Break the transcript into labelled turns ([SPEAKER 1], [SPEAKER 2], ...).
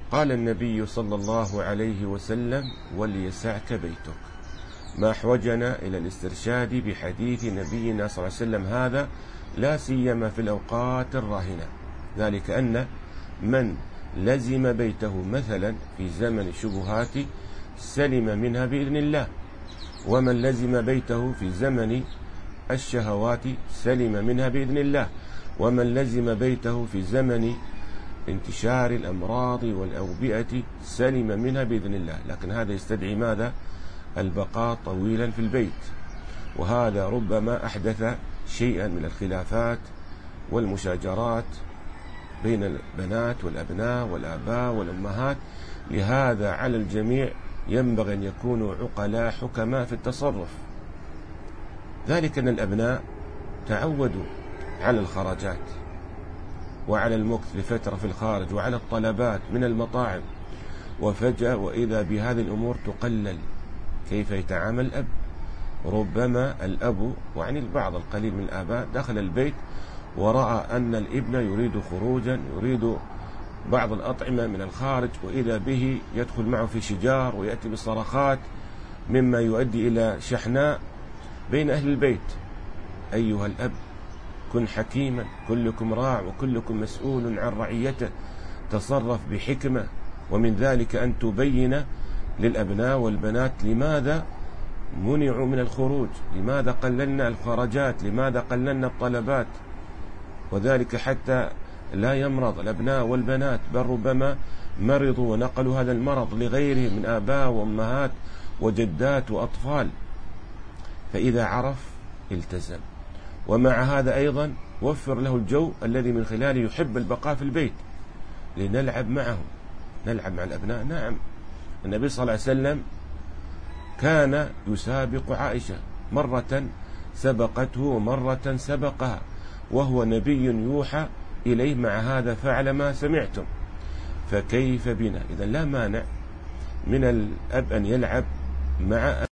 [SPEAKER 1] قال النبي صلى الله عليه وسلم: وليسعك بيتك. ما أحوجنا إلى الاسترشاد بحديث نبينا صلى الله عليه وسلم هذا، لا سيما في الأوقات الراهنة، ذلك أن من لزم بيته مثلا في زمن الشبهات سلم منها بإذن الله، ومن لزم بيته في زمن الشهوات سلم منها بإذن الله، ومن لزم بيته في زمن انتشار الأمراض والأوبئة سلم منها بإذن الله. لكن هذا يستدعي ماذا؟ البقاء طويلا في البيت، وهذا ربما أحدث شيئا من الخلافات والمشاجرات بين البنات والأبناء والآباء والأمهات. لهذا على الجميع ينبغي أن يكونوا عقلاء حكماء في التصرف، ذلك أن الأبناء تعودوا على الخرجات وعلى المكث لفترة في الخارج وعلى الطلبات من المطاعم، وفجأة وإذا بهذه الأمور تقلل. كيف يتعامل الأب؟ ربما الأب يعني البعض القليل من الآباء دخل البيت ورأى أن الابن يريد خروجا، يريد بعض الأطعمة من الخارج، وإذا به يدخل معه في شجار ويأتي بصرخات مما يؤدي إلى شحناء بين أهل البيت. أيها الأب، كن حكيما، كلكم راع وكلكم مسؤول عن رعيته، تصرف بحكمة، ومن ذلك أن تبين للأبناء والبنات لماذا منعوا من الخروج، لماذا قللنا الخرجات، لماذا قللنا الطلبات، وذلك حتى لا يمرض الأبناء والبنات، بل ربما مرضوا ونقلوا هذا المرض لغيرهم من آباء وأمهات وجدات وأطفال. فإذا عرف التزم، ومع هذا أيضا وفر له الجو الذي من خلاله يحب البقاء في البيت لنلعب معهم، نلعب مع الأبناء. نعم، النبي صلى الله عليه وسلم كان يسابق عائشة، مرة سبقته ومرة سبقها، وهو نبي يوحى إليه، مع هذا فعل ما سمعتم. فكيف بنا؟ إذن لا مانع من الأب أن يلعب مع